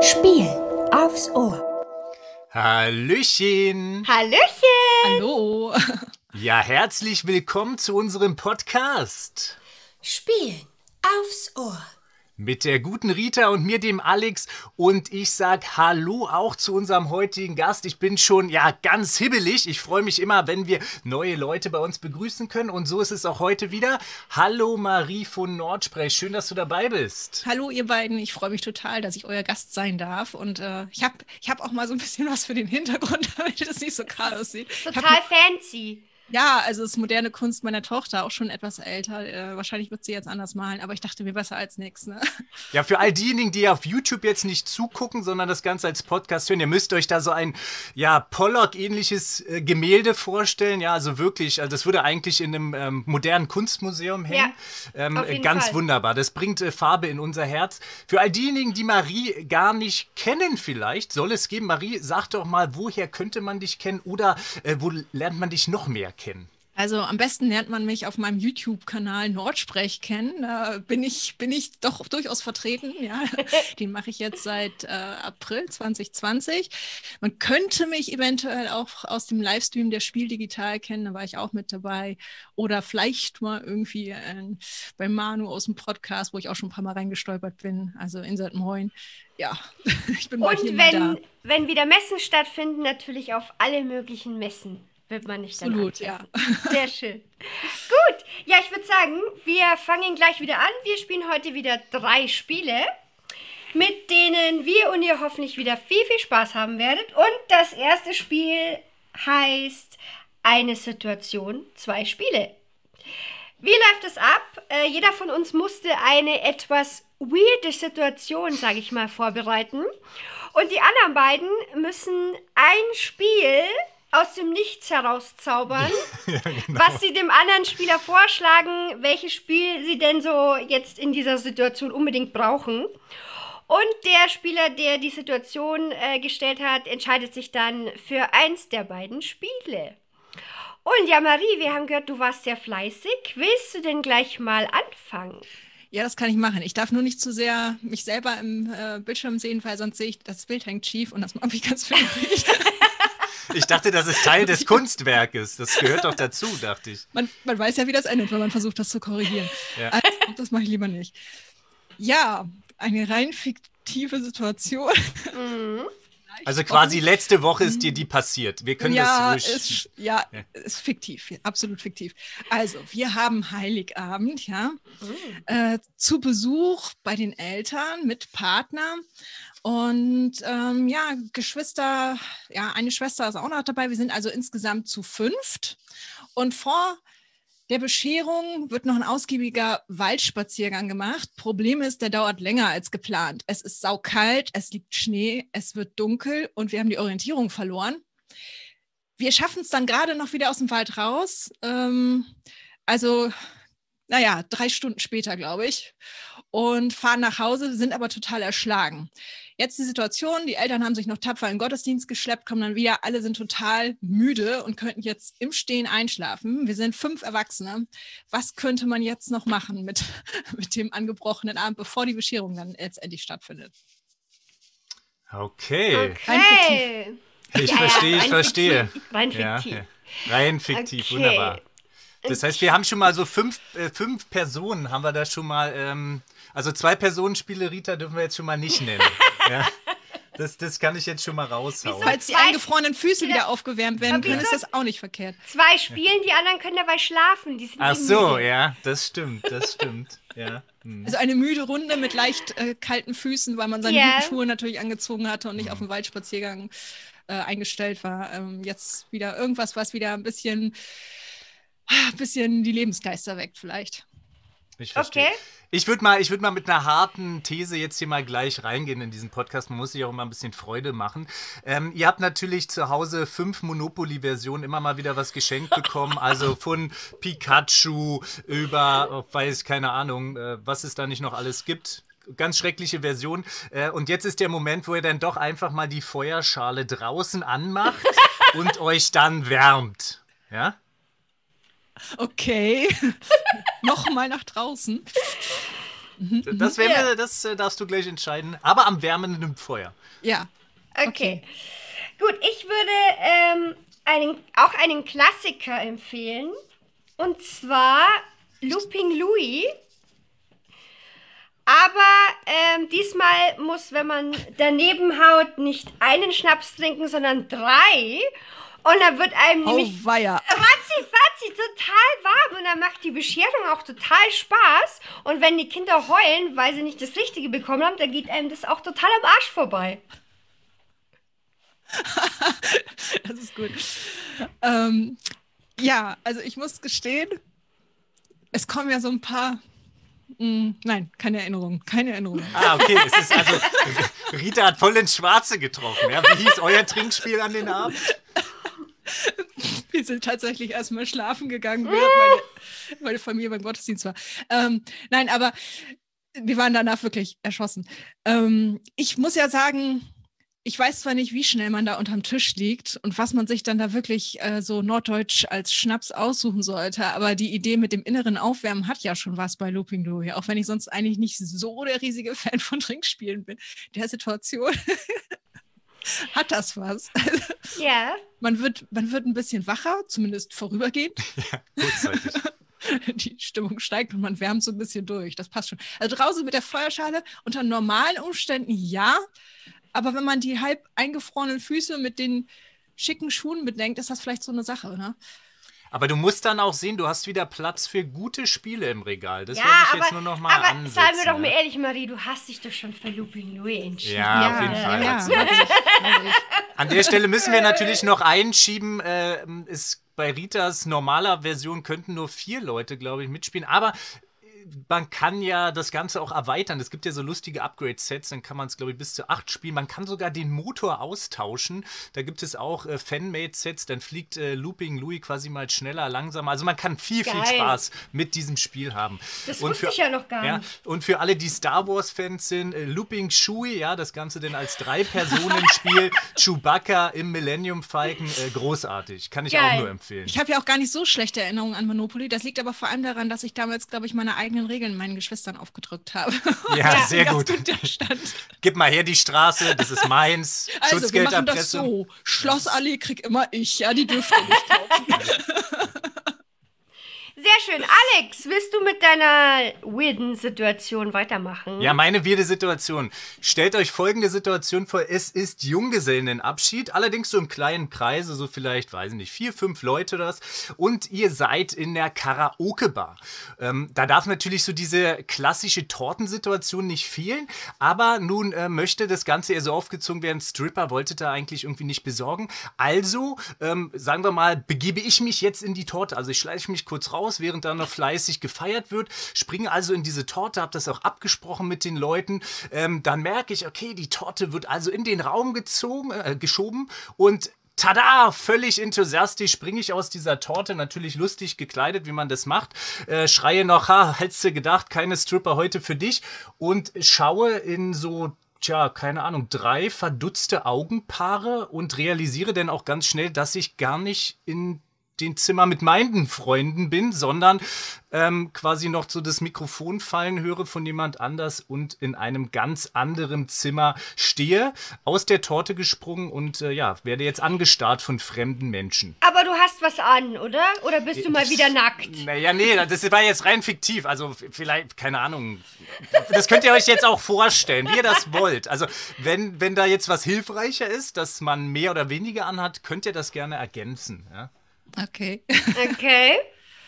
Spiel aufs Ohr. Hallöchen! Hallöchen! Hallo! Ja, herzlich willkommen zu unserem Podcast. Spielen aufs Ohr. Mit der guten Rita und mir, dem Alex. Und ich sag Hallo auch zu unserem heutigen Gast. Ich bin schon, ganz hibbelig. Ich freue mich immer, wenn wir neue Leute bei uns begrüßen können. Und so ist es auch heute wieder. Hallo Marie von Nordsprech. Schön, dass du dabei bist. Hallo ihr beiden, ich freue mich total, dass ich euer Gast sein darf. Und ich hab auch mal so ein bisschen was für den Hintergrund, damit es nicht so kahl aussieht. Total fancy. Ja, also es ist moderne Kunst meiner Tochter, auch schon etwas älter. Wahrscheinlich wird sie jetzt anders malen, aber ich dachte mir besser als nichts. Ne? Ja, für all diejenigen, die auf YouTube jetzt nicht zugucken, sondern das Ganze als Podcast hören, ihr müsst euch da so ein, Pollock-ähnliches Gemälde vorstellen. Ja, also wirklich, das würde eigentlich in einem modernen Kunstmuseum hängen. Ja, auf jeden ganz Fall. Wunderbar. Das bringt Farbe in unser Herz. Für all diejenigen, die Marie gar nicht kennen vielleicht, soll es geben. Marie, sag doch mal, woher könnte man dich kennen oder wo lernt man dich noch mehr kennen? Also am besten lernt man mich auf meinem YouTube-Kanal Nordsprech kennen. Da bin ich doch durchaus vertreten. Ja. Den mache ich jetzt seit April 2020. Man könnte mich eventuell auch aus dem Livestream der Spiel Digital kennen. Da war ich auch mit dabei. Oder vielleicht mal irgendwie bei Manu aus dem Podcast, wo ich auch schon ein paar Mal reingestolpert bin. Also Insert Moin. Ja, ich bin bald hier Und mal da. wenn wieder Messen stattfinden, natürlich auf alle möglichen Messen wird man nicht dann Absolut, antreffen. ja. Sehr schön. Gut, ja, ich würde sagen, wir fangen gleich wieder an. Wir spielen heute wieder 3 Spiele, mit denen wir und ihr hoffentlich wieder viel, viel Spaß haben werdet. Und das erste Spiel heißt Eine Situation, 2 Spiele. Wie läuft es ab? Jeder von uns musste eine etwas weirde Situation, sage ich mal, vorbereiten. Und die anderen beiden müssen ein Spiel aus dem Nichts herauszaubern, Ja, genau. was sie dem anderen Spieler vorschlagen, welches Spiel sie denn so jetzt in dieser Situation unbedingt brauchen. Und der Spieler, der die Situation gestellt hat, entscheidet sich dann für eins der beiden Spiele. Und ja, Marie, wir haben gehört, du warst sehr fleißig. Willst du denn gleich mal anfangen? Ja, das kann ich machen. Ich darf nur nicht zu sehr mich selber im Bildschirm sehen, weil sonst sehe ich, das Bild hängt schief und das macht mich ganz fertig. Ich dachte, das ist Teil des Kunstwerkes. Das gehört doch dazu, dachte ich. Man weiß ja, wie das endet, wenn man versucht, das zu korrigieren. Ja. Also, das mache ich lieber nicht. Ja, eine rein fiktive Situation. Also quasi letzte Woche ist dir die passiert. Wir können Ja, das ruhig... ist fiktiv, absolut fiktiv. Also, wir haben Heiligabend, ja, zu Besuch bei den Eltern mit Partner. Und Geschwister, eine Schwester ist auch noch dabei. Wir sind also insgesamt zu 5. Und vor der Bescherung wird noch ein ausgiebiger Waldspaziergang gemacht. Problem ist, der dauert länger als geplant. Es ist saukalt, es liegt Schnee, es wird dunkel und wir haben die Orientierung verloren. Wir schaffen es dann gerade noch wieder aus dem Wald raus. 3 Stunden später, glaube ich. Und fahren nach Hause, sind aber total erschlagen. Jetzt die Situation, die Eltern haben sich noch tapfer in den Gottesdienst geschleppt, kommen dann wieder, alle sind total müde und könnten jetzt im Stehen einschlafen. Wir sind 5 Erwachsene. Was könnte man jetzt noch machen mit dem angebrochenen Abend, bevor die Bescherung dann letztendlich stattfindet? Okay. Okay. Ich verstehe. Rein fiktiv. Ja. Rein fiktiv, Okay. wunderbar. Das heißt, wir haben schon mal so 5 Personen, haben wir da schon mal, also 2-Personen-Spiele, Rita, dürfen wir jetzt schon mal nicht nennen. Ja. Das kann ich jetzt schon mal raushauen. Falls die eingefrorenen Füße wieder aufgewärmt werden können, ist das auch nicht verkehrt. 2 spielen, die anderen können dabei schlafen. Die sind Ach eh so, müde. ja, das stimmt. Ja. Also eine müde Runde mit leicht kalten Füßen, weil man seine guten Schuhe natürlich angezogen hatte und nicht auf den Waldspaziergang eingestellt war. Jetzt wieder irgendwas, was wieder ein bisschen die Lebensgeister weckt vielleicht. Ich verstehe. Okay. Ich würd mal mit einer harten These jetzt hier mal gleich reingehen in diesen Podcast. Man muss sich auch immer ein bisschen Freude machen. Ihr habt natürlich zu Hause 5 Monopoly-Versionen immer mal wieder was geschenkt bekommen. Also von Pikachu über, keine Ahnung, was es da nicht noch alles gibt. Ganz schreckliche Version. Und jetzt ist der Moment, wo ihr dann doch einfach mal die Feuerschale draußen anmacht und euch dann wärmt. Ja? Okay. Nochmal nach draußen. Das darfst du gleich entscheiden. Aber am wärmenden Feuer. Ja. Okay. Gut, ich würde auch einen Klassiker empfehlen. Und zwar Looping Louis. Aber diesmal muss, wenn man daneben haut, nicht einen Schnaps trinken, sondern 3. Und dann wird einem nämlich weia. ratzi total warm. Und dann macht die Bescherung auch total Spaß. Und wenn die Kinder heulen, weil sie nicht das Richtige bekommen haben, dann geht einem das auch total am Arsch vorbei. Das ist gut. Ja, also ich muss gestehen, es kommen ja so ein paar... Nein, keine Erinnerung. Ah, okay. Es ist also, Rita hat voll ins Schwarze getroffen. Ja? Wie hieß euer Trinkspiel an den Abend? Wir sind tatsächlich erstmal schlafen gegangen, während meine Familie beim Gottesdienst war. Nein, aber wir waren danach wirklich erschossen. Ich muss ja sagen, ich weiß zwar nicht, wie schnell man da unterm Tisch liegt und was man sich dann da wirklich so norddeutsch als Schnaps aussuchen sollte, aber die Idee mit dem inneren Aufwärmen hat ja schon was bei Looping Louis, auch wenn ich sonst eigentlich nicht so der riesige Fan von Trinkspielen bin. Der Situation hat das was. Ja. Man wird ein bisschen wacher, zumindest vorübergehend. Ja, kurzzeitig. Die Stimmung steigt und man wärmt so ein bisschen durch. Das passt schon. Also draußen mit der Feuerschale unter normalen Umständen ja, aber wenn man die halb eingefrorenen Füße mit den schicken Schuhen bedenkt, ist das vielleicht so eine Sache, ne? Aber du musst dann auch sehen, du hast wieder Platz für gute Spiele im Regal. Das werde ich jetzt nur noch mal aber ansetzen. sagen wir doch mal ehrlich, Marie, du hast dich doch schon für Looping Louis entschieden. Ja, auf jeden Fall. Ja. An der Stelle müssen wir natürlich noch einschieben, bei Ritas normaler Version könnten nur 4 Leute, glaube ich, mitspielen. Aber man kann ja das Ganze auch erweitern. Es gibt ja so lustige Upgrade-Sets, dann kann man es, glaube ich, bis zu 8 spielen. Man kann sogar den Motor austauschen. Da gibt es auch Fan-Made-Sets. Dann fliegt Looping Louis quasi mal schneller, langsamer. Also man kann viel Spaß mit diesem Spiel haben. Das wusste ich ja noch gar nicht. Und für alle, die Star Wars-Fans sind, Looping Chewie, ja, das Ganze denn als 3-Personen-Spiel. Chewbacca im Millennium Falcon, großartig. Kann ich auch nur empfehlen. Ich habe ja auch gar nicht so schlechte Erinnerungen an Monopoly. Das liegt aber vor allem daran, dass ich damals, glaube ich, meine eigenen Regeln meinen Geschwistern aufgedrückt habe. Ja, sehr gut. Gut der Stand. Gib mal her die Straße, das ist meins. Also, Schutzgelderpressung. wir machen das so. Schlossallee krieg immer ich. Ja, die dürfte nicht kaufen. Sehr schön. Alex, willst du mit deiner weirden Situation weitermachen? Ja, meine weirde Situation. Stellt euch folgende Situation vor. Es ist Junggesellenabschied, allerdings so im kleinen Kreise, so vielleicht, weiß ich nicht, 4, 5 Leute das. Und ihr seid in der Karaoke-Bar. Da darf natürlich so diese klassische Tortensituation nicht fehlen, aber nun möchte das Ganze eher so aufgezogen werden. Stripper wollte da eigentlich irgendwie nicht besorgen. Also, sagen wir mal, begebe ich mich jetzt in die Torte. Also ich schleiche mich kurz raus, während da noch fleißig gefeiert wird, springe also in diese Torte, habe das auch abgesprochen mit den Leuten, dann merke ich, okay, die Torte wird also in den Raum geschoben und tada, völlig enthusiastisch springe ich aus dieser Torte, natürlich lustig gekleidet, wie man das macht, schreie noch, hättest du gedacht, keine Stripper heute für dich und schaue in so keine Ahnung, 3 verdutzte Augenpaare und realisiere dann auch ganz schnell, dass ich gar nicht in den Zimmer mit meinen Freunden bin, sondern quasi noch so das Mikrofon fallen höre von jemand anders und in einem ganz anderen Zimmer stehe, aus der Torte gesprungen und werde jetzt angestarrt von fremden Menschen. Aber du hast was an, oder? Oder bist du mal wieder nackt? Naja, nee, das war jetzt rein fiktiv. Also vielleicht, keine Ahnung. Das könnt ihr euch jetzt auch vorstellen, wie ihr das wollt. Also wenn da jetzt was hilfreicher ist, dass man mehr oder weniger anhat, könnt ihr das gerne ergänzen. Ja? Okay. Okay.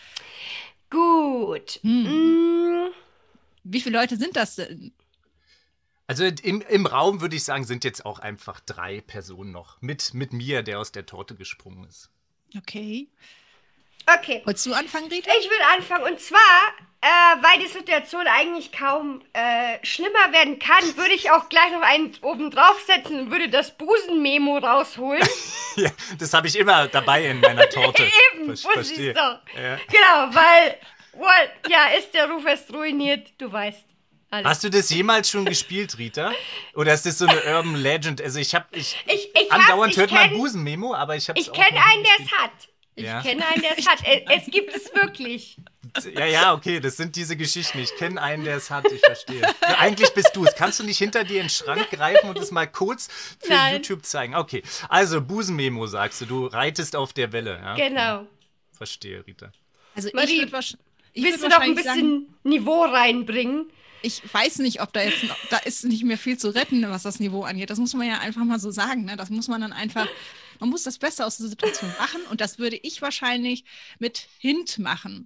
Gut. Wie viele Leute sind das denn? Also im Raum würde ich sagen, sind jetzt auch einfach 3 Personen noch. Mit mir, der aus der Torte gesprungen ist. Okay. Okay. Wolltest du anfangen, Rita? Ich will anfangen. Und zwar, weil die Situation eigentlich kaum schlimmer werden kann, würde ich auch gleich noch einen oben draufsetzen und würde das Busenmemo rausholen. Ja, das habe ich immer dabei in meiner Torte. Eben, Verstehe. wusste ich doch. Ja. Genau, weil, ist der Ruf erst ruiniert, du weißt. Alles. Hast du das jemals schon gespielt, Rita? Oder ist das so eine Urban Legend? Also andauernd hört man Busenmemo, aber ich habe es auch Ich kenne einen, der es hat. Ich Ja. kenne einen, der es hat. Es gibt es wirklich. Ja, okay, das sind diese Geschichten. Ich kenne einen, der es hat, ich verstehe. Ja, eigentlich bist du es. Kannst du nicht hinter dir in den Schrank greifen und es mal kurz für Nein. YouTube zeigen? Okay, also Busenmemo sagst du, du reitest auf der Welle. Ja? Genau. Verstehe, Rita. Also Marie, ich würde Willst du noch ein wahrscheinlich sagen, bisschen Niveau reinbringen? ich weiß nicht, ob da jetzt noch, da ist nicht mehr viel zu retten, was das Niveau angeht. Das muss man ja einfach mal so sagen. Ne? Das muss man dann einfach, man muss das Beste aus der Situation machen und das würde ich wahrscheinlich mit Hint machen.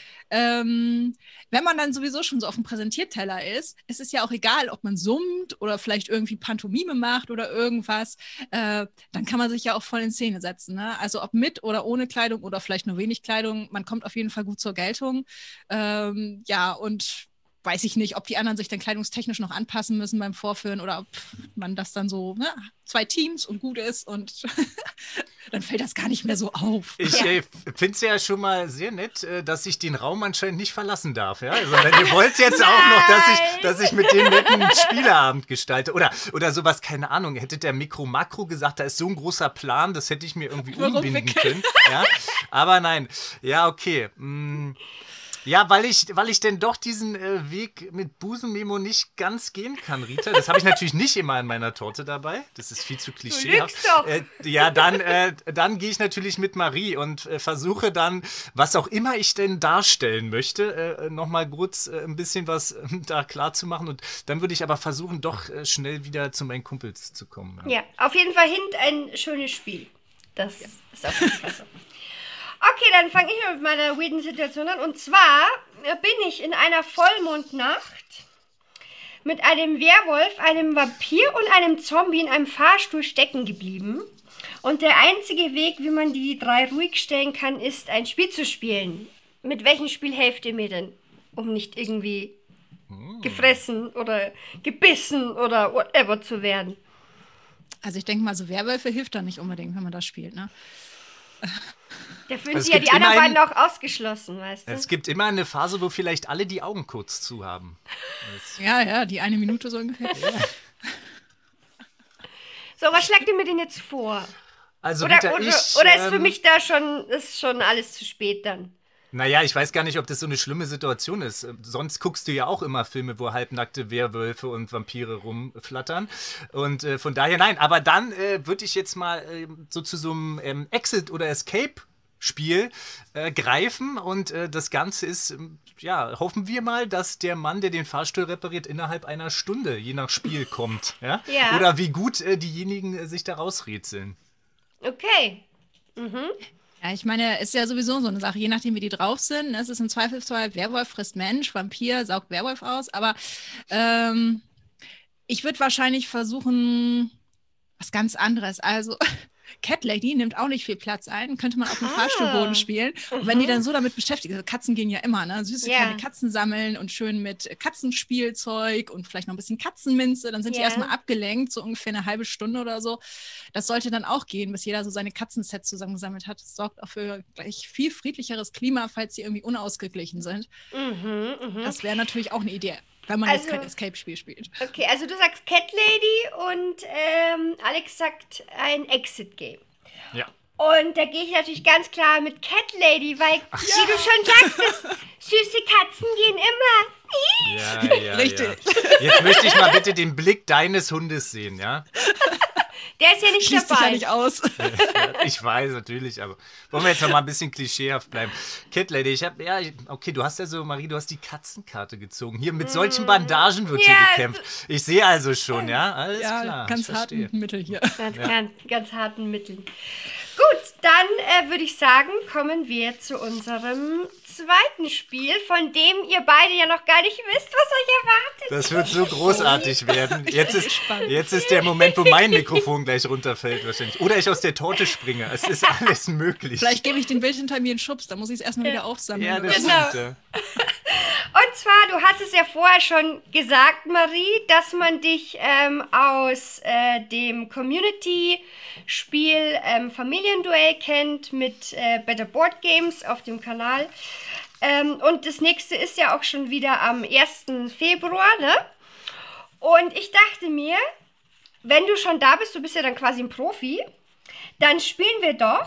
Wenn man dann sowieso schon so auf dem Präsentierteller ist, es ist ja auch egal, ob man summt oder vielleicht irgendwie Pantomime macht oder irgendwas, dann kann man sich ja auch voll in Szene setzen. Ne? Also ob mit oder ohne Kleidung oder vielleicht nur wenig Kleidung, man kommt auf jeden Fall gut zur Geltung. Ja, und weiß ich nicht, ob die anderen sich dann kleidungstechnisch noch anpassen müssen beim Vorführen oder ob man das dann so, ne, 2 Teams und gut ist und dann fällt das gar nicht mehr so auf. Ich finde es ja schon mal sehr nett, dass ich den Raum anscheinend nicht verlassen darf. Ja? Also wenn ihr wollt jetzt auch noch, dass ich mit dem netten Spieleabend gestalte oder sowas, keine Ahnung, hätte der Mikro-Makro gesagt, da ist so ein großer Plan, das hätte ich mir irgendwie umbinden können. Ja? Aber nein, ja, okay. Ja, weil ich denn doch diesen Weg mit Busenmemo nicht ganz gehen kann, Rita. Das habe ich natürlich nicht immer in meiner Torte dabei. Das ist viel zu klischeehaft. Du lügst doch. Ja, dann gehe ich natürlich mit Marie und versuche dann, was auch immer ich denn darstellen möchte, nochmal kurz ein bisschen was da klar zu machen. Und dann würde ich aber versuchen, doch schnell wieder zu meinen Kumpels zu kommen. Ja, auf jeden Fall ein schönes Spiel. Das ist auf jeden Fall so. Okay, dann fange ich mit meiner weirden Situation an. Und zwar bin ich in einer Vollmondnacht mit einem Werwolf, einem Vampir und einem Zombie in einem Fahrstuhl stecken geblieben. Und der einzige Weg, wie man die 3 ruhig stellen kann, ist, ein Spiel zu spielen. Mit welchem Spiel helft ihr mir denn? Um nicht irgendwie gefressen oder gebissen oder whatever zu werden. Also ich denke mal, so Werwölfe hilft da nicht unbedingt, wenn man das spielt, ne? Da fühlen Also sich ja es die gibt anderen immer beiden auch ausgeschlossen, weißt du? Es gibt immer eine Phase, wo vielleicht alle die Augen kurz zu haben. Ja, die 1 Minute so ungefähr. So, was schlagt ihr mir denn jetzt vor? Also Oder, Rita, oder ist für mich da schon alles zu spät dann? Naja, ich weiß gar nicht, ob das so eine schlimme Situation ist. Sonst guckst du ja auch immer Filme, wo halbnackte Werwölfe und Vampire rumflattern. Und von daher nein. Aber dann würde ich jetzt mal so zu so einem Exit- oder Escape-Spiel greifen. Und das Ganze ist, ja, hoffen wir mal, dass der Mann, der den Fahrstuhl repariert, innerhalb einer Stunde, je nach Spiel, kommt. Ja? Ja. Oder wie gut diejenigen sich da rausrätseln. Okay. Ja, ich meine, ist ja sowieso so eine Sache, je nachdem, wie die drauf sind. Es ist im Zweifelsfall, Werwolf frisst Mensch, Vampir saugt Werwolf aus. Aber ich würde wahrscheinlich versuchen, was ganz anderes. Also Cat Lady nimmt auch nicht viel Platz ein, könnte man auf dem Fahrstuhlboden spielen. Und wenn die dann so damit beschäftigt, also Katzen gehen ja immer, ne? Süße kleine Katzen sammeln und schön mit Katzenspielzeug und vielleicht noch ein bisschen Katzenminze, dann sind die erstmal abgelenkt, so ungefähr eine halbe Stunde oder so. Das sollte dann auch gehen, bis jeder so seine Katzensets zusammengesammelt hat. Das sorgt auch für gleich viel friedlicheres Klima, falls sie irgendwie unausgeglichen sind. Das wäre natürlich auch eine Idee, wenn man jetzt kein Escape-Spiel spielt. Okay, also du sagst Cat Lady und Alex sagt ein Exit-Game. Ja. Und da gehe ich natürlich ganz klar mit Cat Lady, weil, wie du schon sagst, süße Katzen gehen immer. Ja. Richtig. Ja. Jetzt möchte ich mal bitte den Blick deines Hundes sehen, ja? Der ist ja nicht Schließt sich dabei. ja nicht aus. Ich weiß natürlich, aber wollen wir jetzt noch mal ein bisschen klischeehaft bleiben. Cat Lady, okay, du hast ja so, Marie, du hast die Katzenkarte gezogen. Hier mit solchen Bandagen wird hier gekämpft. Ich sehe also schon, ja? Alles klar. Ganz harten Mittel hier. Ganz harten Mitteln. Gut, dann würde ich sagen, kommen wir zu unserem zweiten Spiel, von dem ihr beide ja noch gar nicht wisst, was euch erwartet. Das wird so großartig werden. Jetzt ist der Moment, wo mein Mikrofon gleich runterfällt wahrscheinlich. Oder ich aus der Torte springe. Es ist alles möglich. Vielleicht gebe ich den Bild hinter mir einen Schubs, dann muss ich es erstmal wieder aufsammeln. Ja, das Genau. stimmt. Ja. Und zwar, du hast es ja vorher schon gesagt, Marie, dass man dich aus dem Community-Spiel Familienduell kennt mit Better Board Games auf dem Kanal. Und das nächste ist ja auch schon wieder am 1. Februar, ne? Und ich dachte mir, wenn du schon da bist, du bist ja dann quasi ein Profi, dann spielen wir doch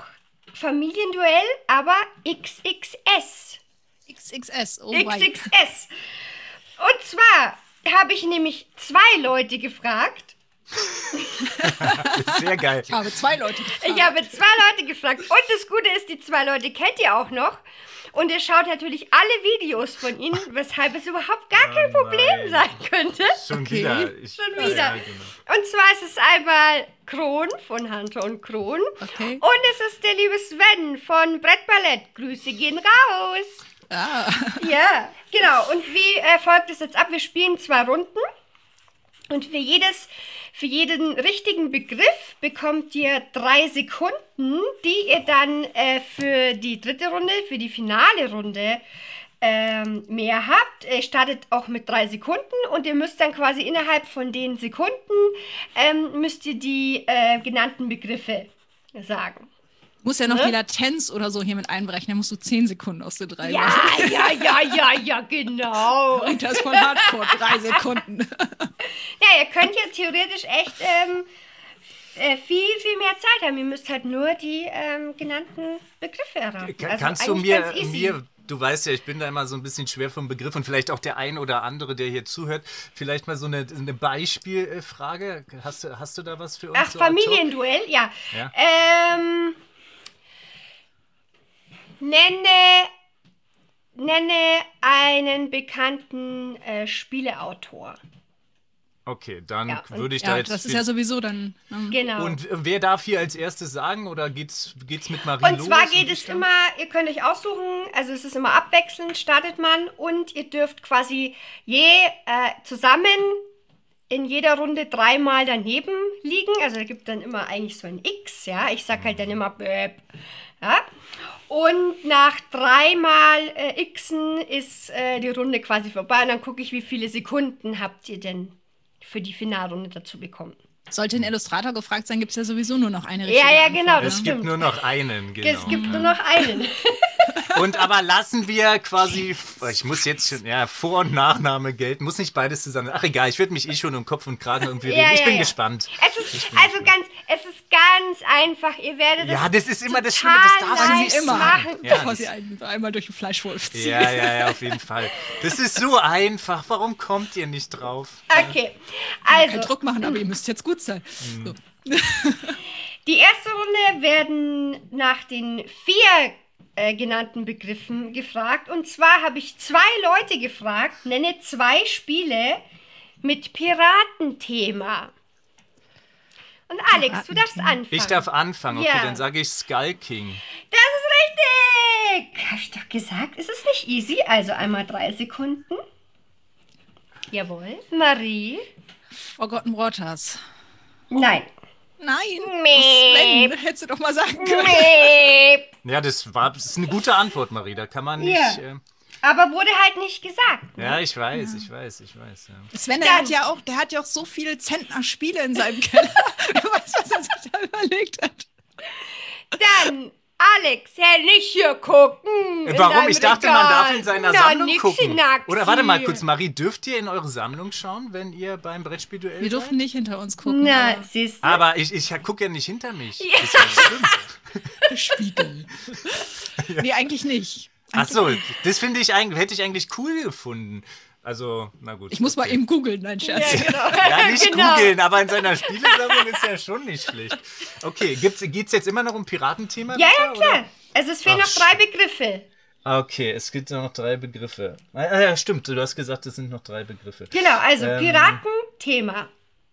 Familienduell, aber XXS. XXS, oh mein. XXS. Und zwar habe ich nämlich 2 Leute gefragt. Sehr geil. Ich habe 2 Leute gefragt. Ich habe 2 Leute gefragt. Und das Gute ist, die 2 Leute kennt ihr auch noch. Und ihr schaut natürlich alle Videos von ihnen, weshalb es überhaupt gar kein Problem sein könnte. Schon wieder. Schon wieder. Ja, genau. Und zwar ist es einmal Kron von Hunter und Kron. Okay. Und es ist der liebe Sven von Brettballett. Grüße gehen raus. Ah. Ja, genau. Und wie folgt es jetzt ab? Wir spielen 2 Runden. Und für jeden richtigen Begriff bekommt ihr 3 Sekunden, die ihr dann für die dritte Runde, für die finale Runde mehr habt. Ihr startet auch mit 3 Sekunden und ihr müsst dann quasi innerhalb von den Sekunden müsst ihr die genannten Begriffe sagen. Muss ja noch die Latenz oder so hier mit einberechnen. Musst du 10 Sekunden aus den 3 Ja, genau. Und das von Hardcore, 3 Sekunden. Ja, ihr könnt ja theoretisch echt viel mehr Zeit haben. Ihr müsst halt nur die genannten Begriffe erraten. Kannst du eigentlich ganz easy. du weißt ja, ich bin da immer so ein bisschen schwer vom Begriff und vielleicht auch der ein oder andere, der hier zuhört, vielleicht mal so eine Beispielfrage. Hast du da was für uns? Ach, so ad hoc? Familienduell, ja. Ja. Nenne einen bekannten Spieleautor. Okay, dann Ja, und- würde ich Ja, da jetzt... das ist ja sowieso dann. Genau. Und wer darf hier als erstes sagen oder geht's mit Marie los? Und zwar geht ich es dann? immer, ihr könnt euch aussuchen, also es ist immer abwechselnd, startet man und ihr dürft quasi zusammen in jeder Runde 3-mal daneben liegen. Also da gibt dann immer eigentlich so ein X, ja. Ich sag halt dann immer Böp, ja. Und nach 3-mal Xen ist die Runde quasi vorbei und dann gucke ich, wie viele Sekunden habt ihr denn für die Finalrunde dazu bekommen. Sollte ein Illustrator gefragt sein, gibt es ja sowieso nur noch eine richtige Ja, genau, Antwort, das Es ne? gibt stimmt. nur noch einen, genau. Es gibt nur noch einen. Und aber lassen wir quasi, ich muss jetzt schon, Vor- und Nachname gelten, muss nicht beides zusammen. Ach egal, ich würde mich schon um Kopf und Kragen irgendwie reden. Ich bin gespannt. Es ist ganz einfach. Ihr werdet es Ja, das ist immer das Schlimme, das darf total sie nicht leicht immer. machen. Ja, Bevor das- sie einmal durch den Fleischwolf ziehen. Ja, auf jeden Fall. Das ist so einfach. Warum kommt ihr nicht drauf? Okay, Kein also Druck machen, aber ihr müsst jetzt gut sein. So. die erste Runde werden nach den 4 genannten Begriffen gefragt. Und zwar habe ich 2 Leute gefragt, nenne 2 Spiele mit Piratenthema. Und Alex, du darfst anfangen. Ich darf anfangen, okay, Ja. dann sage ich Skull King. Das ist richtig! Habe ich doch gesagt, ist es nicht easy? Also einmal 3 Sekunden. Jawohl. Marie? Forgotten Waters. Nein. Nein, Meep. Sven, hättest du doch mal sagen können. Meep. Ja, das ist eine gute Antwort, Marie. Da kann man nicht. Ja. Aber wurde halt nicht gesagt. Ja, ich weiß. Ja. Sven, Dann- der hat ja auch so viele Zentner-Spiele in seinem Keller. Du weißt, was er sich da überlegt hat. Dann, Alex, ja nicht hier gucken. in Warum? deinem Ich dachte, Regal. man darf in seiner Na, Sammlung nixi gucken. naxi. Oder warte mal kurz, Marie, dürft ihr in eure Sammlung schauen, wenn ihr beim Brettspielduell Wir seid? durften nicht hinter uns gucken. Na, siehst du? Aber ich gucke ja nicht hinter mich. Das ist ja schlimm. aber Spiegel. Nee, eigentlich nicht. Ach so, das hätte ich eigentlich cool gefunden. Also, na gut. Ich muss mal eben googeln, nein, Scherz. genau. Ja, nicht Genau. googeln, aber in seiner Spielesammlung ist ja schon nicht schlecht. Okay, geht's jetzt immer noch um Piratenthema? Ja, bitte, ja, klar. oder? Also es fehlen Ach, noch 3 Begriffe. Okay, es gibt noch 3 Begriffe. Ja, stimmt, du hast gesagt, es sind noch 3 Begriffe. Genau, also Ähm. Piratenthema.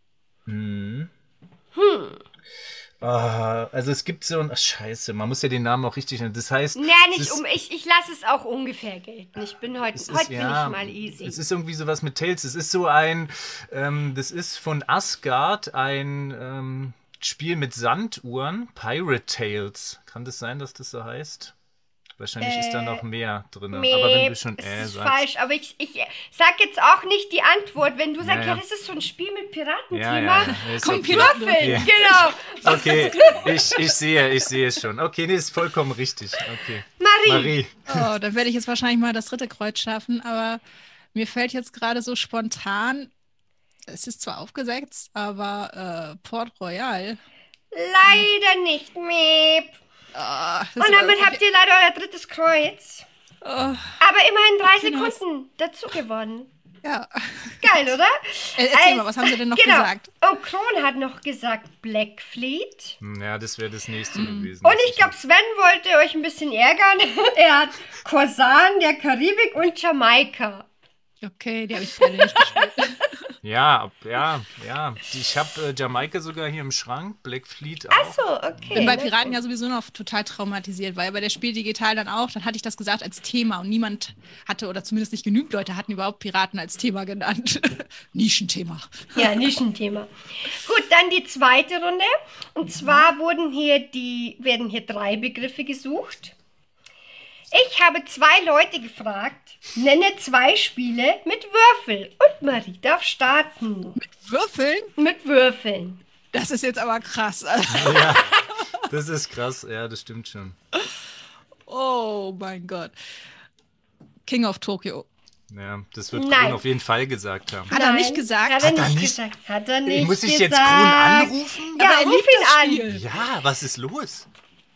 Also es gibt so ein... Ach, scheiße, man muss ja den Namen auch richtig nennen. Das heißt... Ja, es nicht ist- ich lasse es auch ungefähr gelten. Ich bin heute es bin ist- ich ja, mal easy. Es ist irgendwie sowas mit Tales. Es ist so ein... das ist von Asgard ein Spiel mit Sanduhren. Pirate Tales. Kann das sein, dass das so heißt? Wahrscheinlich ist da noch mehr drin. Aber wenn du schon es ist sagst... falsch, aber ich sag jetzt auch nicht die Antwort. Wenn du sagst, Ja. ja, das ist so ein Spiel mit Piratenthema, Ja, ist Komm, okay. Piraten. Würfeln, Ja. genau. Okay, ich sehe es schon. Okay, nee, ist vollkommen richtig. Okay. Marie. Oh, dann werde ich jetzt wahrscheinlich mal das 3. Kreuz schaffen, aber mir fällt jetzt gerade so spontan, es ist zwar aufgesetzt, aber Port Royal. Leider nicht, Meep. Und damit habt ihr leider euer drittes Kreuz. Aber immerhin 3 Sekunden dazu gewonnen. Ja. Geil, oder? Erzähl mal, was haben sie denn noch gesagt? Oh, Kron hat noch gesagt Blackfleet. Ja, das wäre das nächste gewesen. Und ich glaube, Sven wollte euch ein bisschen ärgern. Er hat Korsan, der Karibik und Jamaika. Okay, die habe ich beide nicht gespielt. Ja. Ich habe Jamaika sogar hier im Schrank, Blackfleet auch. Ach so, okay. Bin bei Piraten ja sowieso noch total traumatisiert, weil bei der Spiel digital dann hatte ich das gesagt als Thema und niemand hatte, oder zumindest nicht genügend Leute hatten überhaupt Piraten als Thema genannt. Nischenthema. Ja, Nischenthema. Gut, dann die zweite Runde. Und zwar werden hier 3 Begriffe gesucht. Ich habe 2 Leute gefragt, nenne 2 Spiele mit Würfel. Und Marie darf starten. Mit Würfeln? Mit Würfeln. Das ist jetzt aber krass. Ja, das ist krass. Ja, das stimmt schon. Oh mein Gott. King of Tokyo. Ja, das wird Kron auf jeden Fall gesagt haben. Hat er nicht gesagt? Hat er nicht gesagt. Hat er nicht Muss ich gesagt. jetzt Kron anrufen? Ja, Aber er ruf liebt ihn das an. Spiel. Ja, was ist los?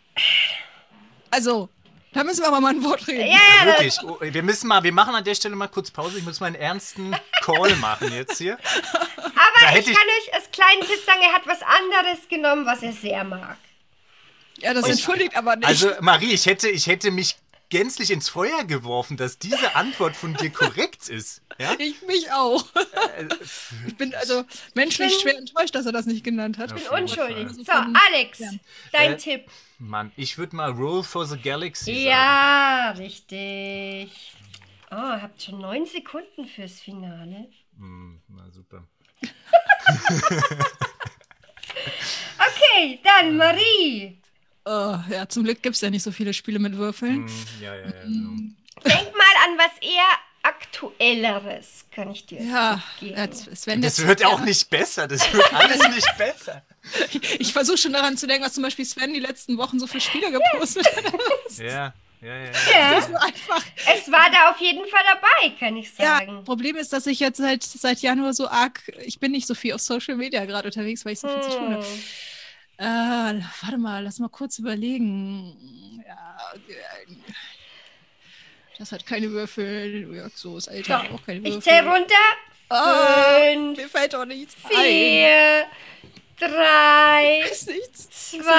Also, da müssen wir aber mal ein Wort reden. Ja, Wirklich. Oh, wir machen an der Stelle mal kurz Pause. Ich muss mal einen ernsten Call machen jetzt hier. aber ich kann euch als kleinen Tipp sagen, er hat was anderes genommen, was er sehr mag. Ja, das entschuldigt aber nicht. Also, Marie, ich hätte mich gänzlich ins Feuer geworfen, dass diese Antwort von dir korrekt ist. Ja? Ich mich auch. Ich bin also menschlich schwer enttäuscht, dass er das nicht genannt hat. Ich bin unschuldig. Also So, von- Alex, dein Tipp. Mann, ich würde mal Roll for the Galaxy sagen. Ja, richtig. Oh, habt schon 9 Sekunden fürs Finale. Na super. Okay, dann Marie. Oh, ja, zum Glück gibt es ja nicht so viele Spiele mit Würfeln. Ja, genau. Denk mal an was eher Aktuelleres, kann ich dir Ja, geben. Sven, Das wird auch nicht besser. Das wird alles nicht besser. Ich versuche schon daran zu denken, was zum Beispiel Sven die letzten Wochen so für Spiele gepostet hat. Ja. Ja, So einfach. es war da auf jeden Fall dabei, kann ich Ja, sagen. Problem ist, dass ich jetzt seit Januar so ich bin nicht so viel auf Social Media gerade unterwegs, weil ich so viel zu tun habe. Warte mal, lass mal kurz überlegen. Ja, das hat keine Würfel. Ja, so ist älter, auch keine Würfel. Ich zähle runter. 5, Mir fällt auch nichts 4, 3, Ist nichts. 2,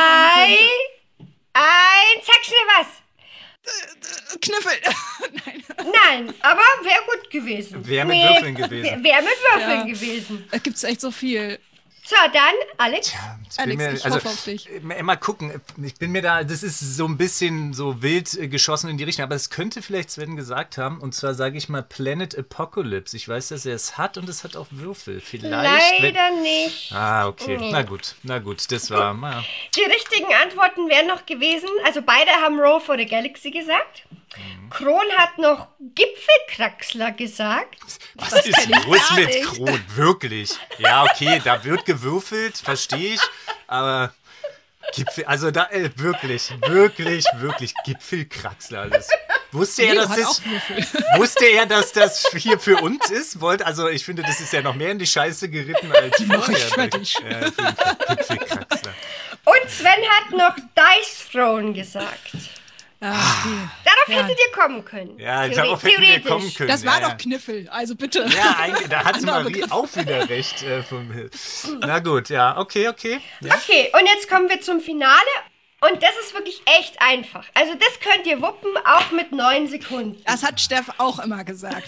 1. Sag schnell was. Kniffel. Nein. Nein, aber wäre gut gewesen. Wär mit Würfeln gewesen. Wäre mit Würfeln Ja. gewesen. Da gibt es echt so viel. So, dann, Alex. Alex, ich hoffe auf dich. Mal gucken, ich bin mir da, das ist so ein bisschen so wild geschossen in die Richtung, aber es könnte vielleicht Sven gesagt haben, und zwar sage ich mal Planet Apocalypse. Ich weiß, dass er es hat und es hat auch Würfel. Vielleicht. Leider nicht. Okay, Nee. na gut, das war mal. Die richtigen Antworten wären noch gewesen, also beide haben Roll for the Galaxy gesagt. Kron hat noch Gipfelkraxler gesagt. Was ist los mit Kron? Wirklich? Ja, okay, da wird gewürfelt, verstehe ich, aber Gipfel, also da, wirklich Gipfelkraxler alles. Wusste er, dass das hier für uns ist? Also ich finde, das ist ja noch mehr in die Scheiße geritten als vorher. fertig. Ja, auf jeden Fall. Gipfelkraxler. Und Sven hat noch Dice Thrown gesagt. Okay. Darauf hättet ihr kommen können. Ja, darauf hätten wir kommen können. Das war ja, doch Kniffel, also bitte. Ja, eigentlich, da hat Anderer Marie Begriff. auch wieder recht. Na gut, ja, okay. Ja. Okay, und jetzt kommen wir zum Finale. Und das ist wirklich echt einfach. Also das könnt ihr wuppen, auch mit 9 Sekunden. Das hat Steff auch immer gesagt.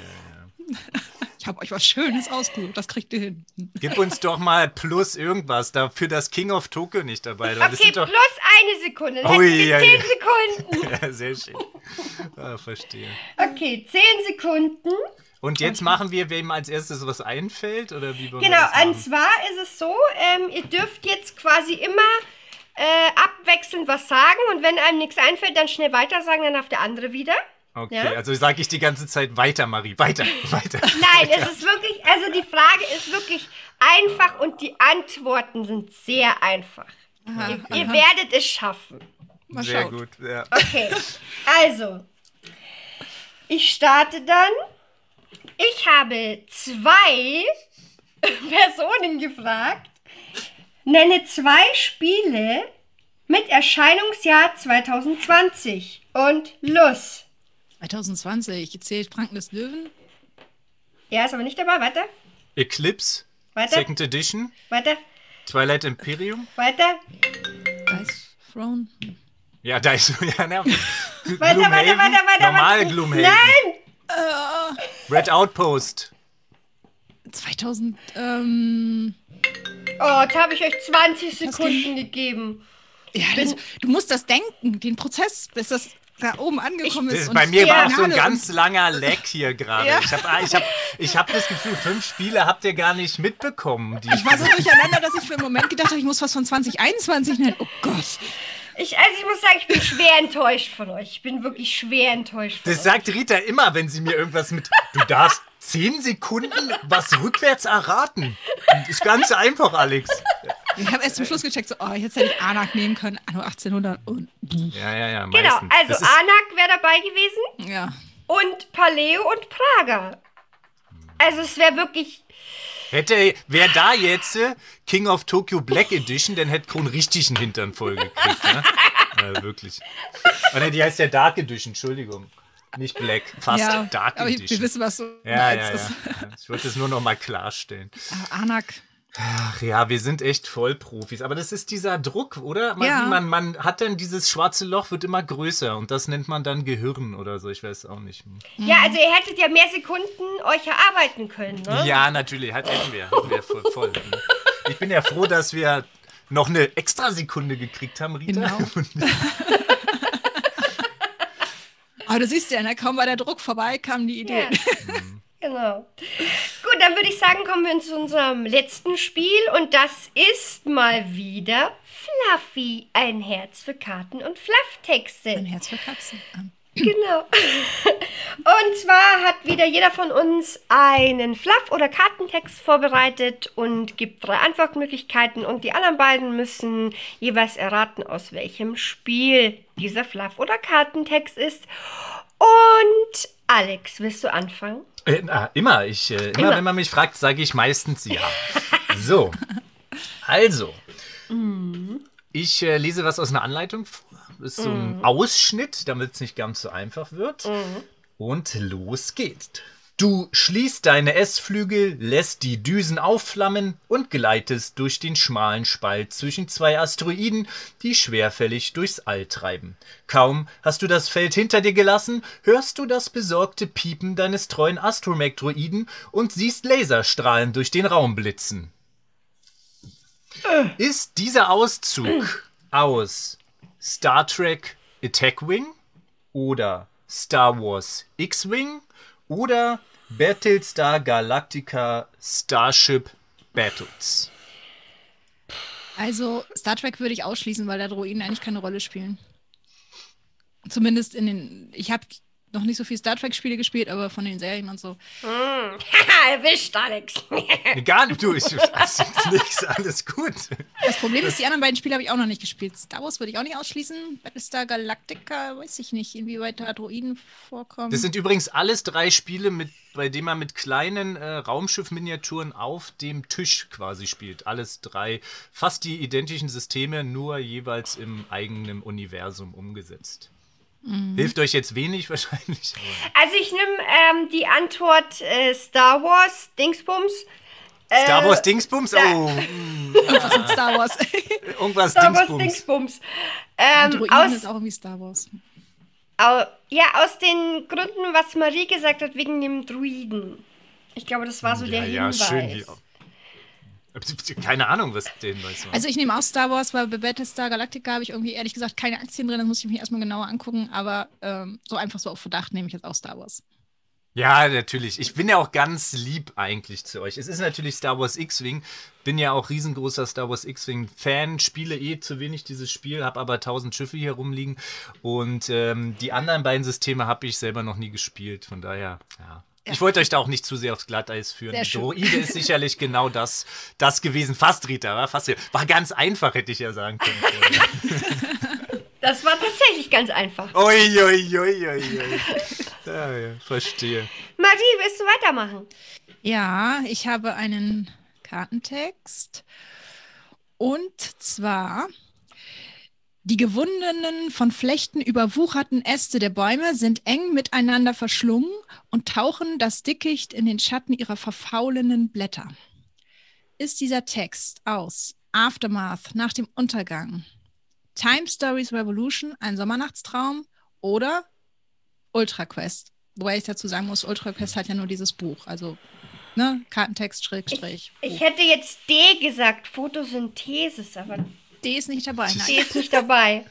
Ich habe euch was Schönes ausgesucht, das kriegt ihr hin. Gib uns doch mal plus irgendwas, dafür das King of Tokyo nicht dabei. Weil das Okay, sind doch, plus 1 Sekunde. Dann Ui, hätten wir ja, 10 ja. Sekunden. Ja, sehr schön. Verstehe. Okay, 10 Sekunden. Und jetzt machen wir, wem als erstes was einfällt? Oder wie wollen wir Genau, das machen? und zwar ist es so, ihr dürft jetzt quasi immer abwechselnd was sagen. Und wenn einem nichts einfällt, dann schnell weiter sagen, dann darf der andere wieder. Okay, Ja? also sage ich die ganze Zeit weiter, Marie. Weiter. Nein, es ist wirklich, also die Frage ist wirklich einfach und die Antworten sind sehr einfach. Ihr werdet es schaffen. Mal Sehr schauen. gut, ja. Okay, also, ich starte dann. Ich habe 2 Personen gefragt. Nenne 2 Spiele Mit Erscheinungsjahr 2020. Und los. 2020 zählt Franken des Löwen. Ja, ist aber nicht dabei. Weiter. Eclipse, Weiter. Second Edition, Weiter. Twilight Imperium. Weiter. Dice Throne. Ja, da ist ja, ne, Weiter. Normal Gloomhaven. Nein! Red Outpost. 2000, Oh, jetzt habe ich euch 20 Sekunden gegeben. ja, du musst das denken, den Prozess, bis das da oben angekommen ist. Bei mir war auch so ein Finale ganz langer Lag hier gerade. Ja. Ich hab das Gefühl, 5 Spiele habt ihr gar nicht mitbekommen. Ich war so durcheinander, dass ich für einen Moment gedacht habe, ich muss was von 2021 nennen. Oh Gott. Ich muss sagen, ich bin schwer enttäuscht von euch. Ich bin wirklich schwer enttäuscht von Das euch. sagt Rita immer, wenn sie mir irgendwas mit. Du darfst 10 Sekunden was rückwärts erraten. Ist ganz einfach, Alex. Ich habe erst zum Schluss gecheckt, so, jetzt hätte ich Anak nehmen können, anno 1800 und Ja, meistens. Genau, also Das ist- Anak wäre dabei gewesen ja. und Paleo und Praga. Also es wäre wirklich... Wäre da jetzt King of Tokyo Black Edition, dann hätte Kron richtig einen Hintern voll gekriegt. Ne? Ja, wirklich. Oder die heißt ja Dark Edition, Entschuldigung. Nicht Black, fast Ja, Dark aber wir Edition. wissen, was du Ja. meinst. Ich wollte es nur noch mal klarstellen. Anak. Ach ja, wir sind echt Vollprofis. Aber das ist dieser Druck, oder? Ja. Man hat dann dieses schwarze Loch, wird immer größer. Und das nennt man dann Gehirn oder so. Ich weiß auch nicht. Ja, also ihr hättet ja mehr Sekunden euch erarbeiten können, ne? Ja, natürlich. Hätten wir voll. Ich bin ja froh, dass wir noch eine extra Sekunde gekriegt haben, Rita. Genau. Aber du siehst ja, ne, kaum war der Druck vorbei, kam die Idee. Ja. Genau. Gut, dann würde ich sagen, kommen wir zu unserem letzten Spiel. Und das ist mal wieder Fluffy. Ein Herz für Karten und Flufftexte. Ein Herz für Katzen. Genau. Und zwar hat wieder jeder von uns einen Fluff- oder Kartentext vorbereitet und gibt 3 Antwortmöglichkeiten. Und die anderen beiden müssen jeweils erraten, aus welchem Spiel dieser Fluff- oder Kartentext ist. Und Alex, willst du anfangen? Immer. Immer. Wenn man mich fragt, sage ich meistens ja. So. Also. Ich lese was aus einer Anleitung vor. Das ist so ein Ausschnitt, damit es nicht ganz so einfach wird. Und los geht's. Du schließt deine S-Flügel, lässt die Düsen aufflammen und gleitest durch den schmalen Spalt zwischen 2 Asteroiden, die schwerfällig durchs All treiben. Kaum hast du das Feld hinter dir gelassen, hörst du das besorgte Piepen deines treuen Astromech-Droiden und siehst Laserstrahlen durch den Raum blitzen. Ist dieser Auszug aus Star Trek Attack Wing oder Star Wars X-Wing oder Battlestar Galactica Starship Battles? Also Star Trek würde ich ausschließen, weil da Droiden eigentlich keine Rolle spielen. Zumindest ich habe noch nicht so viel Star Trek-Spiele gespielt, aber von den Serien und so. Haha, erwischt, Alex. Gar nicht, nichts, alles gut. Das Problem ist, die anderen beiden Spiele habe ich auch noch nicht gespielt. Star Wars würde ich auch nicht ausschließen. Battlestar Galactica, weiß ich nicht, inwieweit da Droiden vorkommen. Das sind übrigens alles 3 Spiele, bei denen man mit kleinen Raumschiff-Miniaturen auf dem Tisch quasi spielt. Alles 3, fast die identischen Systeme, nur jeweils im eigenen Universum umgesetzt. Hilft euch jetzt wenig wahrscheinlich. Also ich nehme die Antwort Star Wars Dingsbums. Star Wars Dingsbums? Irgendwas mit Star Wars. Irgendwas Star Wars Dingsbums. Dingsbums. Droiden ist auch irgendwie Star Wars. Aus den Gründen, was Marie gesagt hat, wegen dem Druiden. Ich glaube, das war so der Hinweis. Ja, schön. Keine Ahnung, was der Hinweis war. Also ich nehme auch Star Wars, weil bei Battlestar Galactica habe ich irgendwie ehrlich gesagt keine Aktien drin, das muss ich mir erstmal genauer angucken, aber so einfach so auf Verdacht nehme ich jetzt auch Star Wars. Ja, natürlich. Ich bin ja auch ganz lieb eigentlich zu euch. Es ist natürlich Star Wars X-Wing. Bin ja auch riesengroßer Star Wars X-Wing-Fan. Spiele zu wenig dieses Spiel, habe aber 1000 Schiffe hier rumliegen. Und die anderen beiden Systeme habe ich selber noch nie gespielt. Von daher, ja. Ich wollte euch da auch nicht zu sehr aufs Glatteis führen. Droide ist sicherlich genau das gewesen. Fast, Rita, war fast. War ganz einfach, hätte ich ja sagen können. Das war tatsächlich ganz einfach. Ui. Ja, verstehe. Marie, willst du weitermachen? Ja, ich habe einen Kartentext. Und zwar, Die gewundenen, von Flechten überwucherten Äste der Bäume sind eng miteinander verschlungen und tauchen das Dickicht in den Schatten ihrer verfaulenden Blätter. Ist dieser Text aus Aftermath, nach dem Untergang, Time Stories Revolution, ein Sommernachtstraum oder Ultra Quest? Wobei ich dazu sagen muss, Ultra Quest hat ja nur dieses Buch, also Kartentext, Schrägstrich. Ich hätte jetzt D gesagt, Photosynthesis, aber D ist nicht dabei. D ist nicht dabei.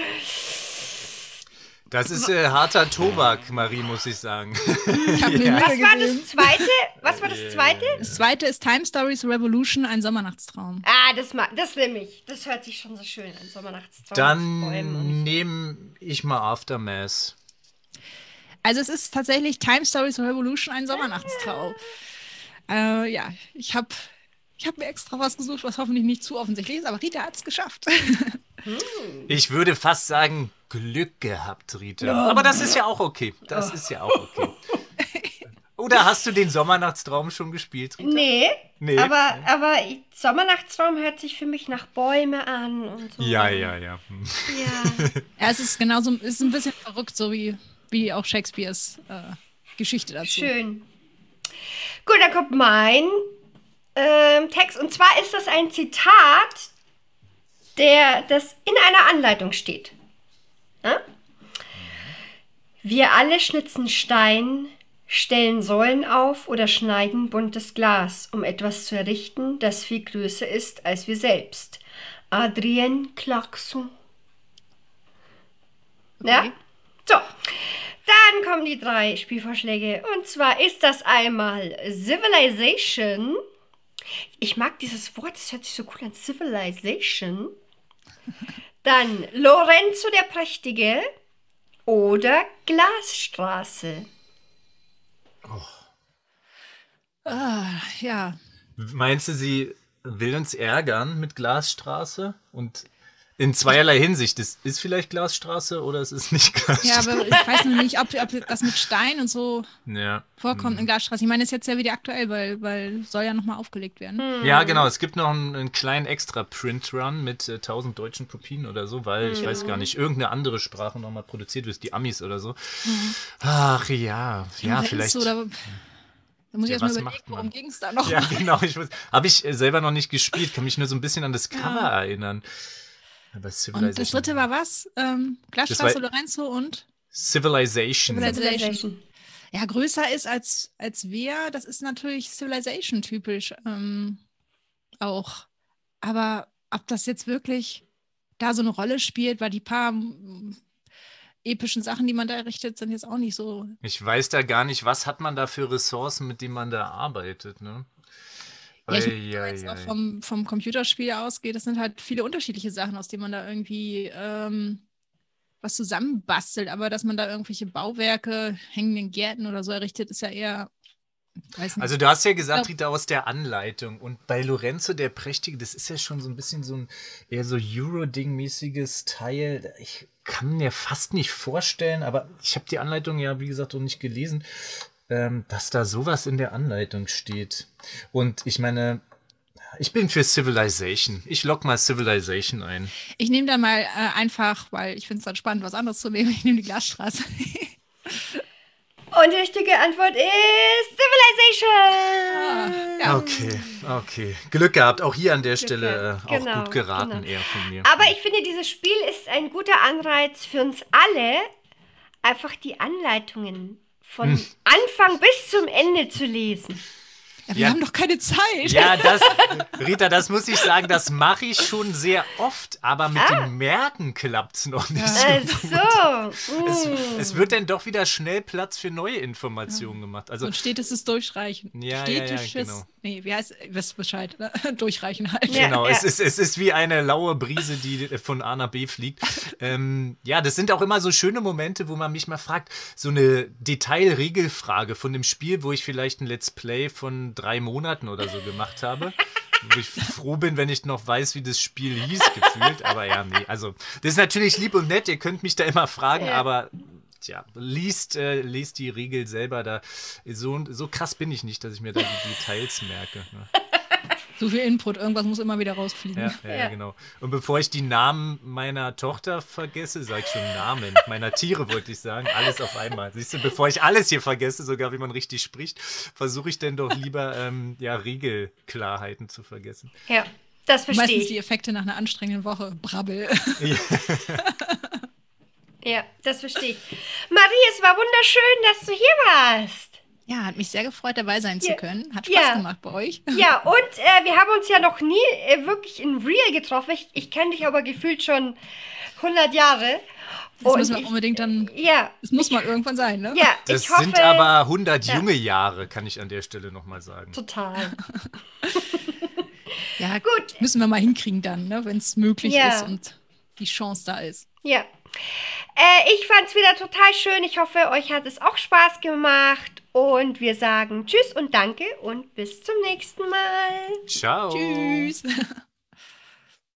Das ist harter Tobak, Marie, muss ich sagen. Ich hab mir Mühe Was war gegeben. das zweite? Was war das zweite? Das zweite ist Time Stories Revolution, ein Sommernachtstraum. Ah, das nehme ich. Das hört sich schon so schön an. Sommernachtstraum. Dann nehme ich mal Aftermath. Also es ist tatsächlich Time Stories Revolution, ein Sommernachtstraum. Ja, ich hab mir extra was gesucht, was hoffentlich nicht zu offensichtlich ist, aber Rita hat es geschafft. Ich würde fast sagen, Glück gehabt, Rita. Aber das ist ja auch okay. Das ist ja auch okay. Oder hast du den Sommernachtstraum schon gespielt, Rita? Nee. Aber Sommernachtstraum hört sich für mich nach Bäume an und so. Ja. Ja. Ja, es ist genauso, ist ein bisschen verrückt, so wie auch Shakespeares Geschichte dazu. Schön. Gut, dann kommt mein Text. Und zwar ist das ein Zitat, das in einer Anleitung steht. Ja? Wir alle schnitzen Stein, stellen Säulen auf oder schneiden buntes Glas, um etwas zu errichten, das viel größer ist als wir selbst. Adrien Clarkson. Okay. Ja? So. Dann kommen die 3 Spielvorschläge. Und zwar ist das einmal Civilization. Ich mag dieses Wort, das hört sich so cool an. Civilization. Dann Lorenzo der Prächtige oder Glasstraße. Ja. Meinst du, sie will uns ärgern mit Glasstraße? Und in zweierlei Hinsicht. Es ist vielleicht Glasstraße oder es ist nicht Glasstraße. Ja, aber ich weiß noch nicht, ob das mit Stein und so vorkommt in Glasstraße. Ich meine, das ist jetzt ja wieder aktuell, weil soll ja nochmal aufgelegt werden. Ja, genau. Es gibt noch einen kleinen Extra-Print-Run mit 1000 deutschen Kopien oder so, weil ich weiß gar nicht, irgendeine andere Sprache nochmal produziert wird, die Amis oder so. Ach ja, vielleicht. So, da muss ich was erstmal macht überlegen, man? worum ging es da noch? Ja, genau. Habe ich selber noch nicht gespielt, kann mich nur so ein bisschen an das Cover erinnern. Aber Und das dritte war was? Glasstraße, Lorenzo und? Civilization. Ja, größer ist als wir, das ist natürlich Civilization typisch auch. Aber ob das jetzt wirklich da so eine Rolle spielt, weil die paar epischen Sachen, die man da errichtet, sind jetzt auch nicht so. Ich weiß da gar nicht, was hat man da für Ressourcen, mit denen man da arbeitet, ne? Ja, ich meine, wenn jetzt auch vom Computerspiel ausgeht, das sind halt viele unterschiedliche Sachen, aus denen man da irgendwie was zusammenbastelt, aber dass man da irgendwelche Bauwerke, hängenden Gärten oder so errichtet, ist ja eher, weiß nicht. Also du hast ja gesagt, Rita, aus der Anleitung, und bei Lorenzo der Prächtige, das ist ja schon so ein bisschen so ein eher so Euro-Ding-mäßiges Teil. Ich kann mir fast nicht vorstellen, aber ich habe die Anleitung ja, wie gesagt, noch nicht gelesen, dass da sowas in der Anleitung steht. Und ich meine, ich bin für Civilization. Ich logge mal Civilization ein. Ich nehme dann mal einfach, weil ich finde es dann spannend, was anderes zu nehmen. Ich nehme die Glasstraße. Und die richtige Antwort ist Civilization. Ja. Okay. Glück gehabt. Auch hier an der Stelle auch Genau, gut geraten, genau. eher von mir. Aber ich finde, dieses Spiel ist ein guter Anreiz für uns alle, einfach die Anleitungen von Anfang bis zum Ende zu lesen. Ja, wir haben doch keine Zeit. Ja, Rita, das muss ich sagen, das mache ich schon sehr oft, aber mit dem Merken klappt es noch nicht so gut. Es wird dann doch wieder schnell Platz für neue Informationen gemacht. Also, Und städtisches Durchreichen. Ja, genau. Nee, wie heißt, ihr wisst Bescheid, ne? Durchreichen halt. Ja. Genau, es ist wie eine laue Brise, die von A nach B fliegt. Das sind auch immer so schöne Momente, wo man mich mal fragt, so eine Detailregelfrage von dem Spiel, wo ich vielleicht ein Let's Play von 3 Monaten oder so gemacht habe. Wo ich froh bin, wenn ich noch weiß, wie das Spiel hieß, gefühlt. Aber ja, nee, also das ist natürlich lieb und nett, ihr könnt mich da immer fragen, aber lest die Regel selber da. So krass bin ich nicht, dass ich mir da die Details merke. Ne? So viel Input, irgendwas muss immer wieder rausfliegen. Ja, genau. Und bevor ich die Namen meiner Tochter vergesse, sag ich schon Namen, meiner Tiere wollte ich sagen, alles auf einmal. Siehst du, bevor ich alles hier vergesse, sogar wie man richtig spricht, versuche ich denn doch lieber Regelklarheiten zu vergessen. Ja, das verstehe Meistens ich. die Effekte nach einer anstrengenden Woche. Brabbel. Ja, das verstehe ich. Marie, es war wunderschön, dass du hier warst. Ja, hat mich sehr gefreut, dabei sein zu können. Hat Ja. Spaß gemacht bei euch. Ja, und wir haben uns ja noch nie wirklich in Real getroffen. Ich kenne dich aber gefühlt schon 100 Jahre. Das müssen wir unbedingt dann. Ja. Es muss mal irgendwann sein, ne? Ja, Das ich hoffe, sind aber 100 junge Jahre, kann ich an der Stelle nochmal sagen. total. Ja, Gut. müssen wir mal hinkriegen dann, ne? Wenn es möglich Ja. ist und die Chance da ist. Ja. Ich fand es wieder total schön. Ich hoffe, euch hat es auch Spaß gemacht. Und wir sagen Tschüss und Danke und bis zum nächsten Mal. Ciao. Tschüss.